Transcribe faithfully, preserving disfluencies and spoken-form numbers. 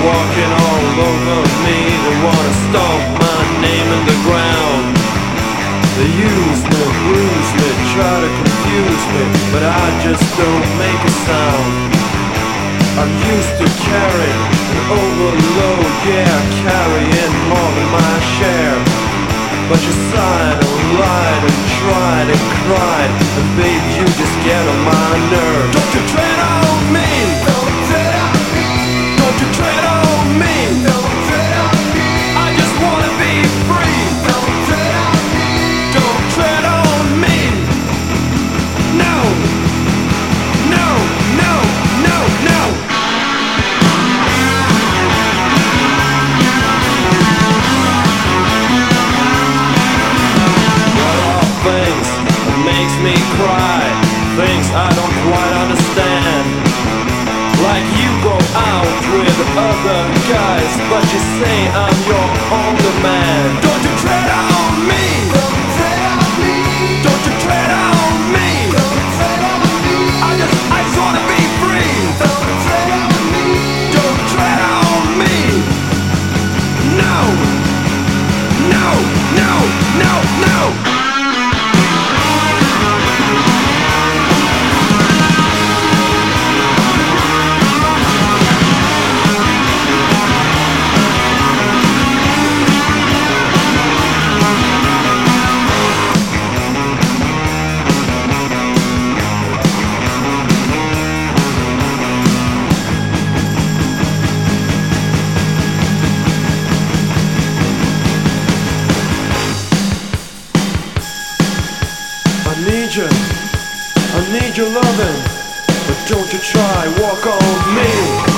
walking all over me. They wanna stomp my name in the ground. They use me, bruise me, try to confuse me, but I just don't make a sound. I'm used to carry an overload, yeah, carrying more than my share. But you sighed and lied and tried and cried, and babe, you just get on my nerve. Don't you tread on me, don't tread on me, don't you tread on me, don't tread on me. I just wanna be free, don't tread on me, don't tread on me. No, no, no, no, no. Things that makes me cry, things I don't quite understand. Like you go out with other guys, but you say I'm your only man. Don't you tread on me, don't tread on me, don't you tread on me, don't tread on me. I just, I just wanna be free. Don't tread on me, don't tread on me. No, no, no, no, no. I need you, I need your loving, but don't you try walk on me.